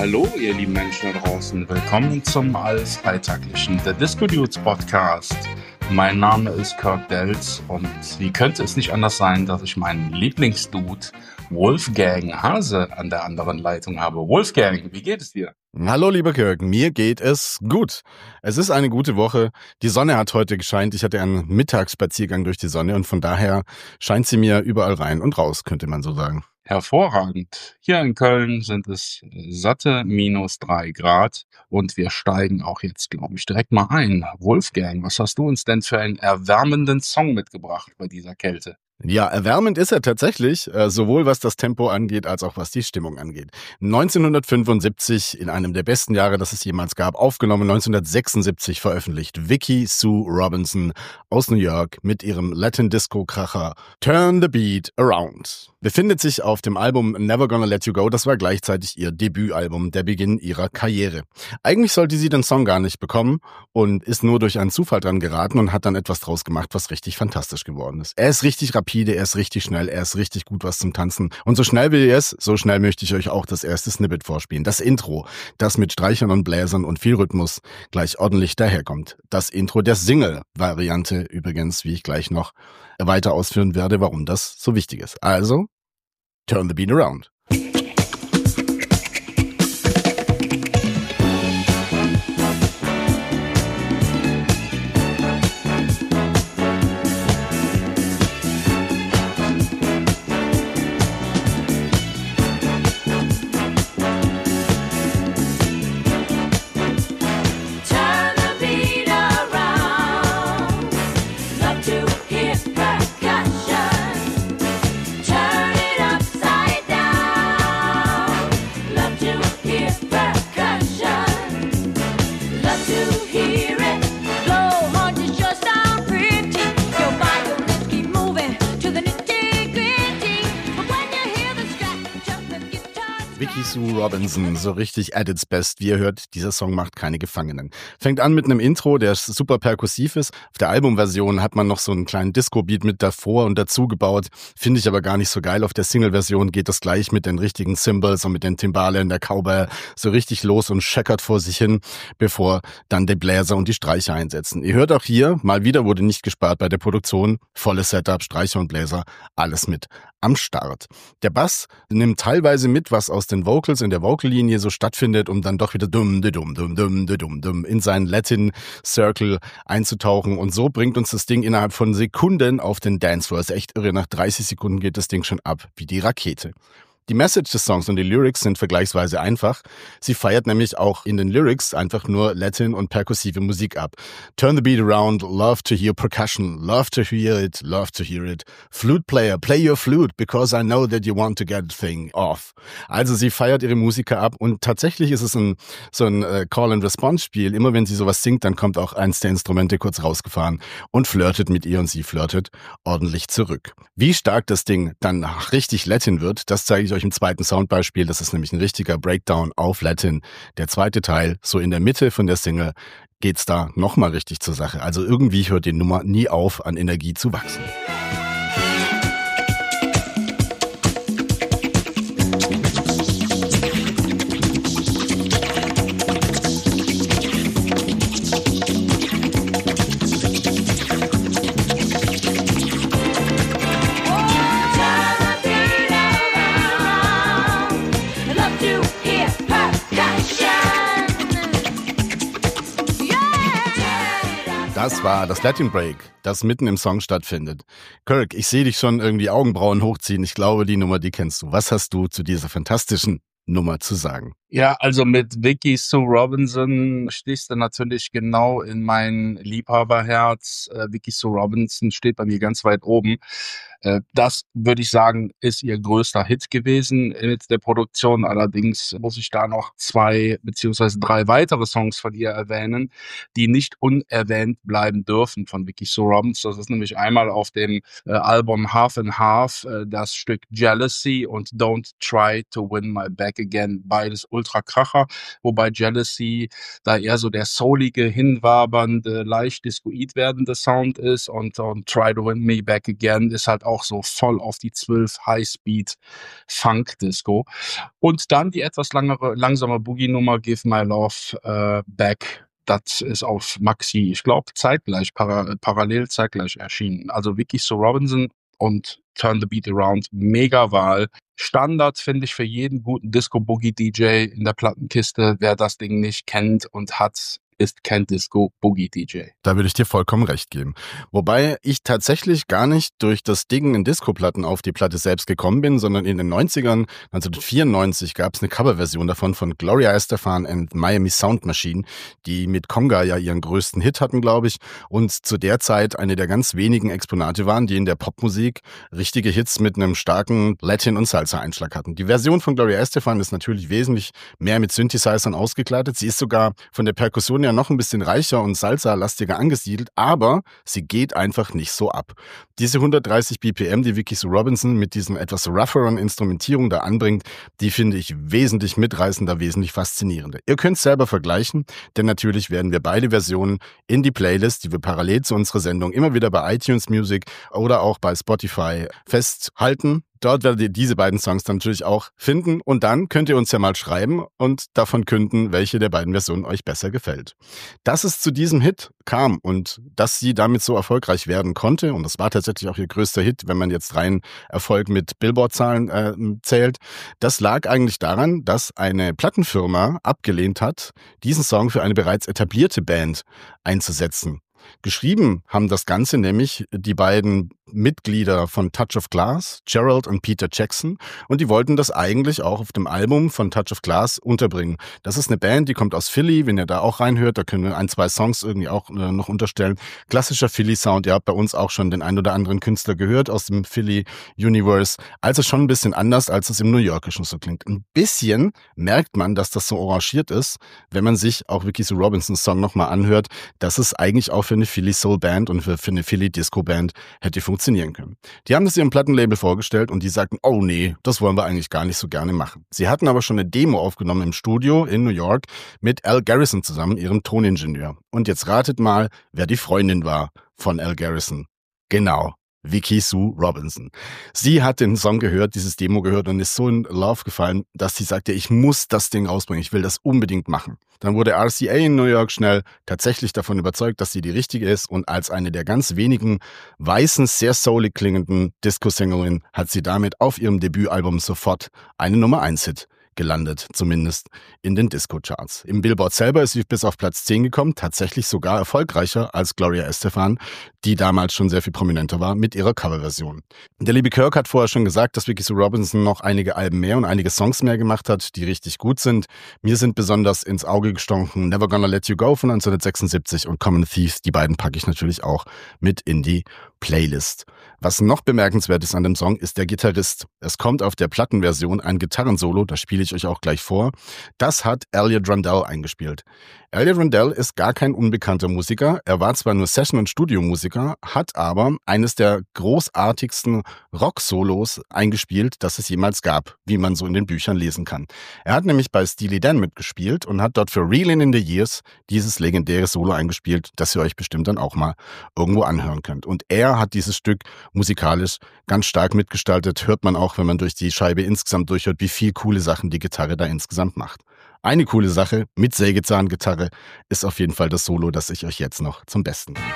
Hallo, ihr lieben Menschen da draußen. Willkommen zum alles Alltäglichen, der Disco Dudes Podcast. Mein Name ist Kirk Delz und wie könnte es nicht anders sein, dass ich meinen Lieblingsdude Wolfgang Hase an der anderen Leitung habe. Wolfgang, wie geht es dir? Hallo lieber Kirk, mir geht es gut. Es ist eine gute Woche. Die Sonne hat heute gescheint. Ich hatte einen Mittagsspaziergang durch die Sonne und von daher scheint sie mir überall rein und raus, könnte man so sagen. Hervorragend. Hier in Köln sind es satte -3 Grad und wir steigen auch jetzt, glaube ich, direkt mal ein. Wolfgang, was hast du uns denn für einen erwärmenden Song mitgebracht bei dieser Kälte? Ja, erwärmend ist er tatsächlich, sowohl was das Tempo angeht, als auch was die Stimmung angeht. 1975, in einem der besten Jahre, das es jemals gab, aufgenommen, 1976 veröffentlicht, Vicki Sue Robinson aus New York mit ihrem Latin-Disco-Kracher Turn the Beat Around. Befindet sich auf dem Album Never Gonna Let You Go, das war gleichzeitig ihr Debütalbum, der Beginn ihrer Karriere. Eigentlich sollte sie den Song gar nicht bekommen und ist nur durch einen Zufall dran geraten und hat dann etwas draus gemacht, was richtig fantastisch geworden ist. Er ist richtig rapide, er ist richtig schnell, er ist richtig gut was zum Tanzen. Und so schnell wie er ist, so schnell möchte ich euch auch das erste Snippet vorspielen. Das Intro, das mit Streichern und Bläsern und viel Rhythmus gleich ordentlich daherkommt. Das Intro der Single-Variante übrigens, wie ich gleich noch weiter ausführen werde, warum das so wichtig ist. Also, Turn the Beat Around. Vicki Sue Robinson, so richtig at its best. Wie ihr hört, dieser Song macht keine Gefangenen. Fängt an mit einem Intro, der super perkussiv ist. Auf der Albumversion hat man noch so einen kleinen Disco-Beat mit davor und dazu gebaut. Finde ich aber gar nicht so geil. Auf der Single-Version geht das gleich mit den richtigen Cymbals und mit den Timbalen, der Cowbell so richtig los und scheckert vor sich hin, bevor dann der Bläser und die Streicher einsetzen. Ihr hört auch hier, mal wieder wurde nicht gespart bei der Produktion. Volles Setup, Streicher und Bläser, alles mit am Start. Der Bass nimmt teilweise mit, was aus den Vocals in der Vocallinie so stattfindet, um dann doch wieder in seinen Latin Circle einzutauchen. Und so bringt uns das Ding innerhalb von Sekunden auf den Dancefloor. Ist echt irre. Nach 30 Sekunden geht das Ding schon ab wie die Rakete. Die Message des Songs und die Lyrics sind vergleichsweise einfach. Sie feiert nämlich auch in den Lyrics einfach nur Latin und perkussive Musik ab. Turn the beat around, love to hear percussion, love to hear it, love to hear it. Flute player, play your flute, because I know that you want to get the thing off. Also sie feiert ihre Musiker ab und tatsächlich ist es so ein Call-and-Response-Spiel. Immer wenn sie sowas singt, dann kommt auch eins der Instrumente kurz rausgefahren und flirtet mit ihr und sie flirtet ordentlich zurück. Wie stark das Ding dann richtig Latin wird, das zeige ich euch im zweiten Soundbeispiel. Das ist nämlich ein richtiger Breakdown auf Latin. Der zweite Teil, so in der Mitte von der Single, geht's da nochmal richtig zur Sache. Also irgendwie hört die Nummer nie auf, an Energie zu wachsen. Das war das Latin Break, das mitten im Song stattfindet. Kirk, ich sehe dich schon irgendwie Augenbrauen hochziehen. Ich glaube, die Nummer, die kennst du. Was hast du zu dieser fantastischen Nummer zu sagen? Ja, also mit Vicki Sue Robinson stichst du natürlich genau in mein Liebhaberherz. Vicki Sue Robinson steht bei mir ganz weit oben. Das, würde ich sagen, ist ihr größter Hit gewesen mit der Produktion. Allerdings muss ich da noch 2 beziehungsweise 3 weitere Songs von ihr erwähnen, die nicht unerwähnt bleiben dürfen von Vicki Sue Robinson. Das ist nämlich einmal auf dem Album Half and Half das Stück Jealousy und Don't Try to Win My Back Again. Beides ultra Ultra-Kracher, wobei Jealousy da eher so der soulige, hinwabernde, leicht discoid werdende Sound ist und Try to Win Me Back Again ist halt auch so voll auf die 12 High-Speed Funk-Disco. Und dann die etwas langsame Boogie-Nummer Give My Love Back. Das ist auf Maxi, ich glaube, zeitgleich, parallel zeitgleich erschienen. Also Vicky Sue Robinson und Turn the Beat Around, mega Wahl. Standard finde ich für jeden guten Disco-Boogie-DJ in der Plattenkiste. Wer das Ding nicht kennt und hat, ist kein Disco-Boogie-DJ. Da würde ich dir vollkommen recht geben. Wobei ich tatsächlich gar nicht durch das Dingen in Disco-Platten auf die Platte selbst gekommen bin, sondern in den 90ern, 1994, gab es eine Coverversion davon von Gloria Estefan and Miami Sound Machine, die mit Conga ja ihren größten Hit hatten, glaube ich, und zu der Zeit eine der ganz wenigen Exponate waren, die in der Popmusik richtige Hits mit einem starken Latin- und Salsa-Einschlag hatten. Die Version von Gloria Estefan ist natürlich wesentlich mehr mit Synthesizern ausgekleidet. Sie ist sogar von der Perkussion ja noch ein bisschen reicher und Salsa-lastiger angesiedelt, aber sie geht einfach nicht so ab. Diese 130 BPM, die Vicky Sue Robinson mit diesem etwas rougheren Instrumentierung da anbringt, die finde ich wesentlich mitreißender, wesentlich faszinierender. Ihr könnt es selber vergleichen, denn natürlich werden wir beide Versionen in die Playlist, die wir parallel zu unserer Sendung immer wieder bei iTunes Music oder auch bei Spotify festhalten. Dort werdet ihr diese beiden Songs dann natürlich auch finden und dann könnt ihr uns ja mal schreiben und davon künden, welche der beiden Versionen euch besser gefällt. Dass es zu diesem Hit kam und dass sie damit so erfolgreich werden konnte, und das war tatsächlich auch ihr größter Hit, wenn man jetzt rein Erfolg mit Billboard-Zahlen zählt, das lag eigentlich daran, dass eine Plattenfirma abgelehnt hat, diesen Song für eine bereits etablierte Band einzusetzen. Geschrieben haben das Ganze nämlich die beiden Mitglieder von Touch of Glass, Gerald und Peter Jackson, und die wollten das eigentlich auch auf dem Album von Touch of Glass unterbringen. Das ist eine Band, die kommt aus Philly, wenn ihr da auch reinhört, da können wir 1, 2 Songs irgendwie auch noch unterstellen. Klassischer Philly-Sound, ihr habt bei uns auch schon den ein oder anderen Künstler gehört aus dem Philly-Universe, also schon ein bisschen anders, als es im New Yorkischen so klingt. Ein bisschen merkt man, dass das so arrangiert ist, wenn man sich auch Vicky Sue Robinsons Song nochmal anhört, dass es eigentlich auch für eine Philly-Soul-Band und für eine Philly-Disco-Band hätte funktionieren können. Die haben das ihrem Plattenlabel vorgestellt und die sagten, oh nee, das wollen wir eigentlich gar nicht so gerne machen. Sie hatten aber schon eine Demo aufgenommen im Studio in New York mit Al Garrison zusammen, ihrem Toningenieur. Und jetzt ratet mal, wer die Freundin war von Al Garrison. Genau. Vicky Sue Robinson. Sie hat den Song gehört, dieses Demo gehört und ist so in Love gefallen, dass sie sagte, ich muss das Ding rausbringen, ich will das unbedingt machen. Dann wurde RCA in New York schnell tatsächlich davon überzeugt, dass sie die richtige ist und als eine der ganz wenigen weißen, sehr soulig klingenden Disco-Singlerin hat sie damit auf ihrem Debütalbum sofort einen Nummer-1-Hit gelandet, zumindest in den Disco-Charts. Im Billboard selber ist sie bis auf Platz 10 gekommen, tatsächlich sogar erfolgreicher als Gloria Estefan, die damals schon sehr viel prominenter war mit ihrer Coverversion. Der liebe Kirk hat vorher schon gesagt, dass Vicky Sue Robinson noch einige Alben mehr und einige Songs mehr gemacht hat, die richtig gut sind. Mir sind besonders ins Auge gestochen Never Gonna Let You Go von 1976 und Common Thieves, die beiden packe ich natürlich auch mit in die Playlist. Was noch bemerkenswert ist an dem Song, ist der Gitarrist. Es kommt auf der Plattenversion ein Gitarrensolo, das spiele ich euch auch gleich vor. Das hat Elliot Rundell eingespielt. Elliot Rundell ist gar kein unbekannter Musiker. Er war zwar nur Session- und Studiomusiker, hat aber eines der großartigsten Rock-Solos eingespielt, das es jemals gab, wie man so in den Büchern lesen kann. Er hat nämlich bei Steely Dan mitgespielt und hat dort für Reelin' in the Years dieses legendäre Solo eingespielt, das ihr euch bestimmt dann auch mal irgendwo anhören könnt. Und er hat dieses Stück musikalisch ganz stark mitgestaltet. Hört man auch, wenn man durch die Scheibe insgesamt durchhört, wie viel coole Sachen die Gitarre da insgesamt macht. Eine coole Sache mit Sägezahngitarre ist auf jeden Fall das Solo, das ich euch jetzt noch zum Besten gebe.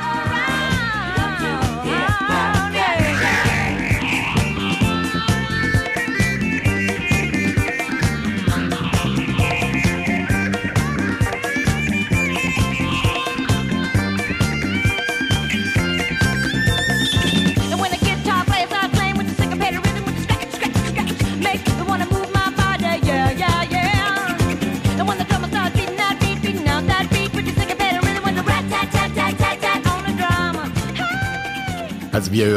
Also wie ihr hört,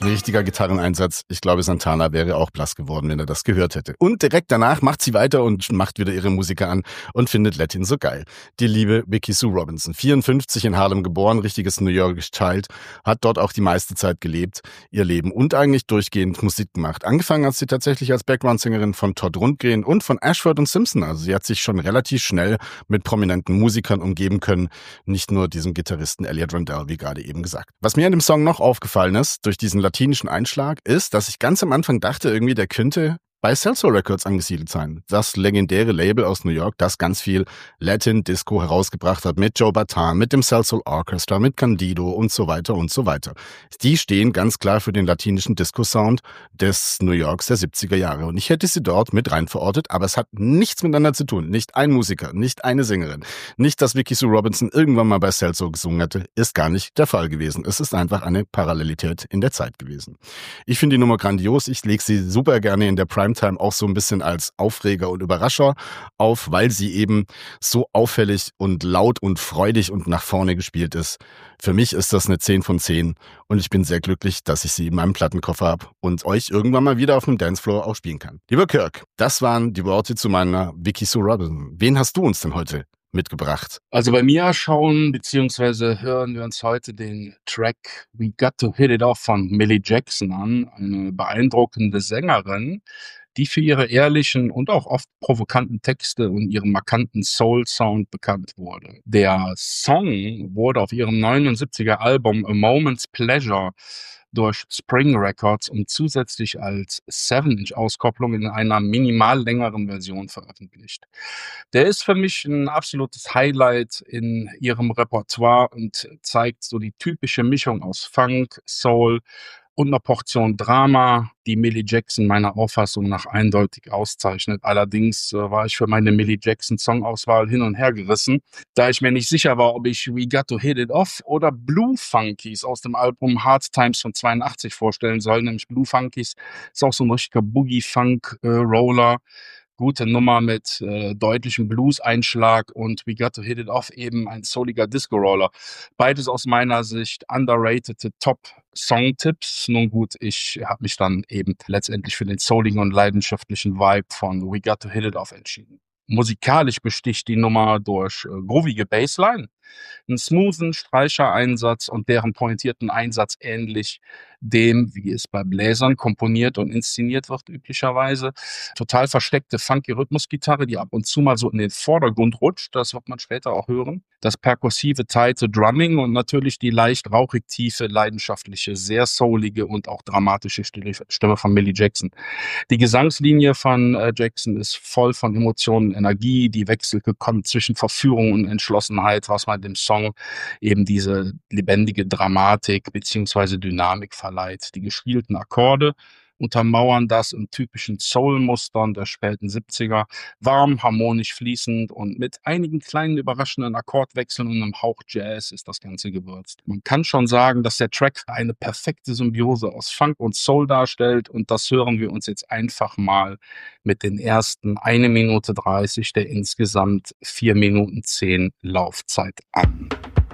Ein richtiger Gitarreneinsatz. Ich glaube, Santana wäre auch blass geworden, wenn er das gehört hätte. Und direkt danach macht sie weiter und macht wieder ihre Musiker an und findet Latin so geil. Die liebe Vicki Sue Robinson, 54 in Harlem geboren, richtiges New Yorkish Child, hat dort auch die meiste Zeit gelebt, ihr Leben und eigentlich durchgehend Musik gemacht. Angefangen hat sie tatsächlich als Background-Sängerin von Todd Rundgren und von Ashford und Simpson. Also sie hat sich schon relativ schnell mit prominenten Musikern umgeben können, nicht nur diesem Gitarristen Elliot Randell, wie gerade eben gesagt. Was mir an dem Song noch aufgefallen ist, durch diesen latinischen Einschlag, ist, dass ich ganz am Anfang dachte, irgendwie der könnte bei Celso Records angesiedelt sein. Das legendäre Label aus New York, das ganz viel Latin Disco herausgebracht hat mit Joe Bataan, mit dem Celso Orchestra, mit Candido und so weiter und so weiter. Die stehen ganz klar für den latinischen Disco-Sound des New Yorks der 70er Jahre. Und ich hätte sie dort mit rein verortet, aber es hat nichts miteinander zu tun. Nicht ein Musiker, nicht eine Sängerin. Nicht, dass Vicki Sue Robinson irgendwann mal bei Celso gesungen hätte, ist gar nicht der Fall gewesen. Es ist einfach eine Parallelität in der Zeit gewesen. Ich finde die Nummer grandios. Ich lege sie super gerne in der Primetime auch so ein bisschen als Aufreger und Überrascher auf, weil sie eben so auffällig und laut und freudig und nach vorne gespielt ist. Für mich ist das eine 10 von 10 und ich bin sehr glücklich, dass ich sie in meinem Plattenkoffer habe und euch irgendwann mal wieder auf dem Dancefloor auch spielen kann. Lieber Kirk, das waren die Worte zu meiner Vicki Sue Robinson. Wen hast du uns denn heute mitgebracht? Also bei mir schauen bzw. hören wir uns heute den Track We Got to Hit It Off von Millie Jackson an, eine beeindruckende Sängerin, die für ihre ehrlichen und auch oft provokanten Texte und ihren markanten Soul-Sound bekannt wurde. Der Song wurde auf ihrem 79er Album A Moment's Pleasure durch Spring Records und zusätzlich als 7-Inch-Auskopplung in einer minimal längeren Version veröffentlicht. Der ist für mich ein absolutes Highlight in ihrem Repertoire und zeigt so die typische Mischung aus Funk, Soul und einer Portion Drama, die Millie Jackson meiner Auffassung nach eindeutig auszeichnet. Allerdings war ich für meine Millie Jackson Songauswahl hin und her gerissen, da ich mir nicht sicher war, ob ich We Got to Hit It Off oder Blue Funkies aus dem Album Hard Times von 82 vorstellen soll. Nämlich Blue Funkies ist auch so ein richtiger Boogie-Funk-Roller. Gute Nummer mit deutlichem Blues-Einschlag und We Got to Hit It Off eben ein souliger Disco-Roller. Beides aus meiner Sicht underrated Top-Song-Tipps. Nun gut, ich habe mich dann eben letztendlich für den souligen und leidenschaftlichen Vibe von We Got to Hit It Off entschieden. Musikalisch besticht die Nummer durch groovige Bassline, einen smoothen Streichereinsatz und deren pointierten Einsatz ähnlich dem, wie es bei Bläsern komponiert und inszeniert wird üblicherweise. Total versteckte funky Rhythmusgitarre, die ab und zu mal so in den Vordergrund rutscht, das wird man später auch hören. Das perkussive, tighte Drumming und natürlich die leicht rauchig tiefe, leidenschaftliche, sehr soulige und auch dramatische Stimme von Millie Jackson. Die Gesangslinie von Jackson ist voll von Emotionen und Energie, die wechselgekommen zwischen Verführung und Entschlossenheit, was man dem Song eben diese lebendige Dramatik bzw. Dynamik verleiht. Die gespielten Akkorde untermauern das in typischen Soul-Mustern der späten 70er, warm, harmonisch fließend und mit einigen kleinen überraschenden Akkordwechseln und einem Hauch Jazz ist das Ganze gewürzt. Man kann schon sagen, dass der Track eine perfekte Symbiose aus Funk und Soul darstellt und das hören wir uns jetzt einfach mal mit den ersten 1 Minute 30 der insgesamt 4 Minuten 10 Laufzeit an.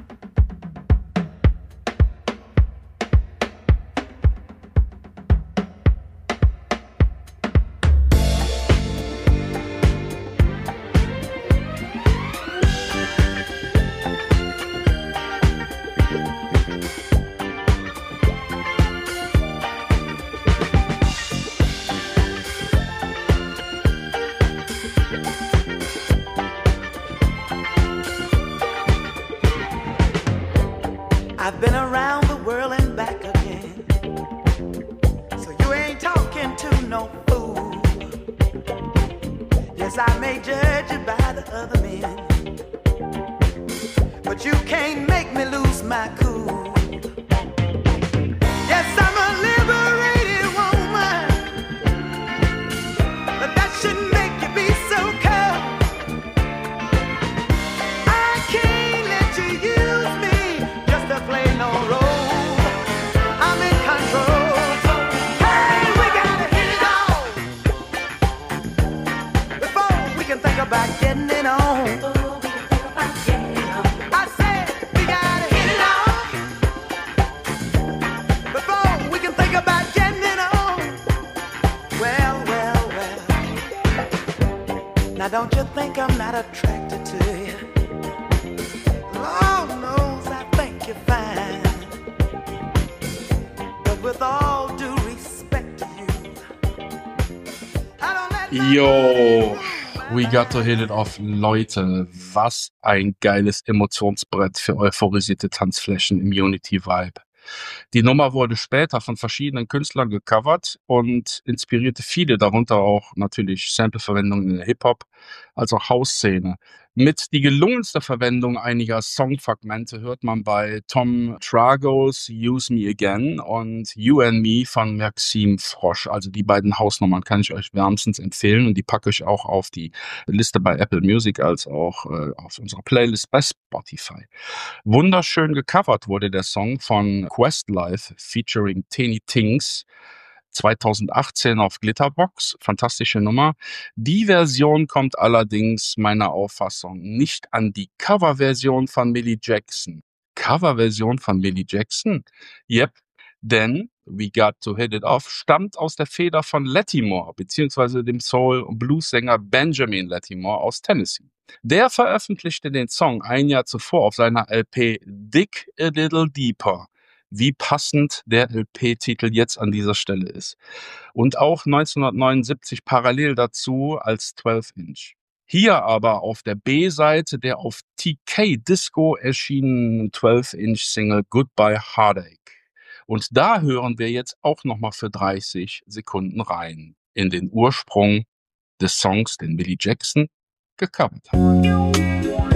I've been around the world and back again, so you ain't talking to no fool. Yes, I may judge you by the other men, but you can't make me lose my cool. Yes, I'm a liberated woman, but that shouldn't make you be so cold. I can't let you use me just to play no role. I'm in control. Hey, we gotta hit it off before we can think about getting it on. I said we gotta hit it off before we can think about Now don't you think I'm not attracted to you? Lord knows I think you're fine. But with all due respect to you, I don't let my Yo, we got to hit it off. Leute, was ein geiles Emotionsbrett für euphorisierte Tanzflächen im Unity-Vibe. Die Nummer wurde später von verschiedenen Künstlern gecovert und inspirierte viele, darunter auch natürlich Sampleverwendungen in der Hip-Hop, als auch House-Szene. Mit die gelungenste Verwendung einiger Songfragmente hört man bei Tom Tragos Use Me Again und You and Me von Maxime Frosch. Also die beiden Hausnummern kann ich euch wärmstens empfehlen und die packe ich auch auf die Liste bei Apple Music als auch auf unserer Playlist bei Spotify. Wunderschön gecovert wurde der Song von Questlife featuring Teni Tings 2018 auf Glitterbox. Fantastische Nummer. Die Version kommt allerdings meiner Auffassung nicht an die Coverversion von Millie Jackson. Coverversion von Millie Jackson? Yep, denn We Got to Hit It Off stammt aus der Feder von Lattimore, beziehungsweise dem Soul- und Blues-Sänger Benjamin Lattimore aus Tennessee. Der veröffentlichte den Song ein Jahr zuvor auf seiner LP Dig a Little Deeper. Wie passend der LP-Titel jetzt an dieser Stelle ist. Und auch 1979 parallel dazu als 12-Inch. Hier aber auf der B-Seite der auf TK Disco erschienenen 12-Inch-Single Goodbye Heartache. Und da hören wir jetzt auch nochmal für 30 Sekunden rein in den Ursprung des Songs, den Millie Jackson gecovert hat.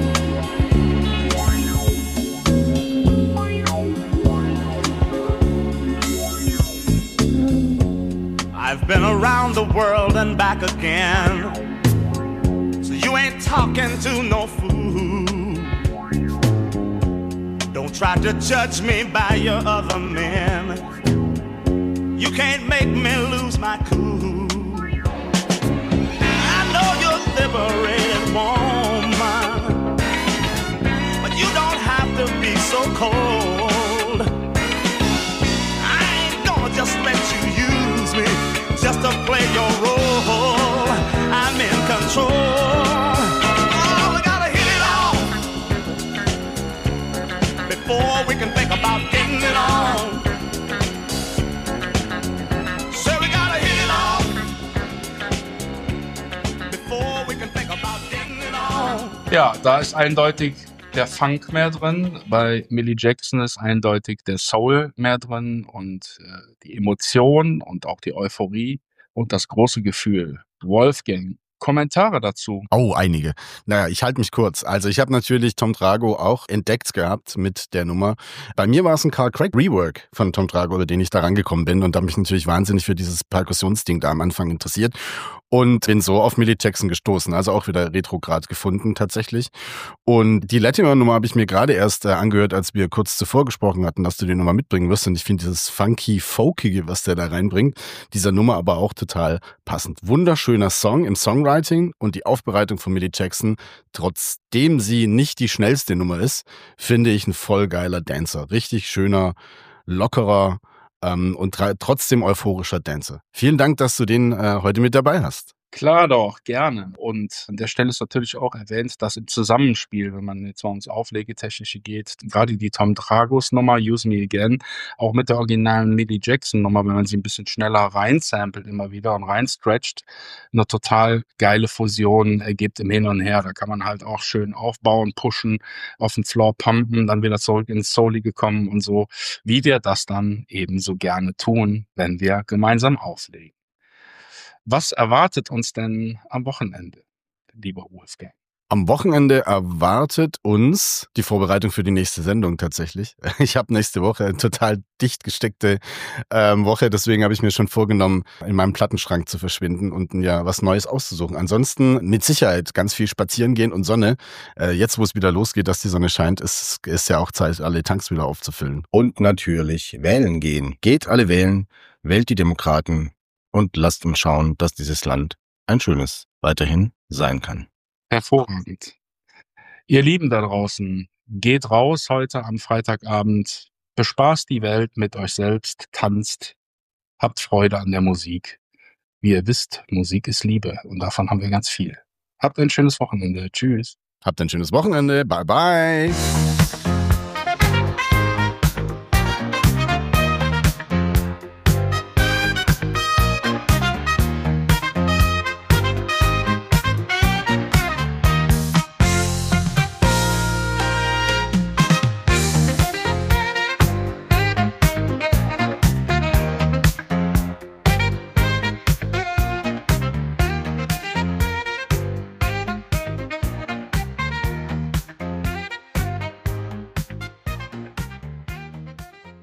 I've been around the world and back again, so you ain't talking to no fool. Don't try to judge me by your other men. You can't make me lose my cool. I know you're a liberated woman, but you don't have to be so cold. I ain't gonna just let you use me just to play your role. I'm in control. Oh, we gotta hit it off before we can think about getting it on. So we gotta hit it off before we can think about getting it on. Ja, da ist eindeutig der Funk mehr drin. Bei Millie Jackson ist eindeutig der Soul mehr drin und die Emotion und auch die Euphorie und das große Gefühl. Wolfgang, Kommentare dazu? Oh, einige. Naja, ich halte mich kurz. Also ich habe natürlich Tom Trago auch entdeckt gehabt mit der Nummer. Bei mir war es ein Carl Craig Rework von Tom Trago, über den ich da rangekommen bin und habe mich natürlich wahnsinnig für dieses Perkussionsding da am Anfang interessiert und bin so auf Millie Jackson gestoßen, also auch wieder retrograd gefunden tatsächlich. Und die Lattimore-Nummer habe ich mir gerade erst angehört, als wir kurz zuvor gesprochen hatten, dass du die Nummer mitbringen wirst. Und ich finde dieses funky, folkige, was der da reinbringt, dieser Nummer aber auch total passend. Wunderschöner Song im Songwriting und die Aufbereitung von Millie Jackson, trotzdem sie nicht die schnellste Nummer ist, finde ich ein voll geiler Dancer. Richtig schöner, lockerer und trotzdem euphorischer Dancer. Vielen Dank, dass du den heute mit dabei hast. Klar doch, gerne. Und an der Stelle ist natürlich auch erwähnt, dass im Zusammenspiel, wenn man jetzt mal ins Auflegetechnische geht, gerade die Tom Tragos Nummer, Use Me Again, auch mit der originalen Millie Jackson Nummer, wenn man sie ein bisschen schneller reinsampelt immer wieder und reinstretcht, eine total geile Fusion ergibt im Hin und Her. Da kann man halt auch schön aufbauen, pushen, auf den Floor pumpen, dann wieder zurück ins Soulige kommen und so, wie wir das dann ebenso gerne tun, wenn wir gemeinsam auflegen. Was erwartet uns denn am Wochenende, lieber Wolfgang? Am Wochenende erwartet uns die Vorbereitung für die nächste Sendung tatsächlich. Ich habe nächste Woche eine total dicht gesteckte Woche, deswegen habe ich mir schon vorgenommen, in meinem Plattenschrank zu verschwinden und ja was Neues auszusuchen. Ansonsten mit Sicherheit ganz viel spazieren gehen und Sonne. Jetzt, wo es wieder losgeht, dass die Sonne scheint, ist ja auch Zeit, alle Tanks wieder aufzufüllen. Und natürlich wählen gehen. Geht alle wählen, wählt die Demokraten und lasst uns schauen, dass dieses Land ein schönes weiterhin sein kann. Hervorragend. Ihr Lieben da draußen, geht raus heute am Freitagabend, bespaßt die Welt mit euch selbst, tanzt, habt Freude an der Musik. Wie ihr wisst, Musik ist Liebe und davon haben wir ganz viel. Habt ein schönes Wochenende. Tschüss. Habt ein schönes Wochenende. Bye, bye.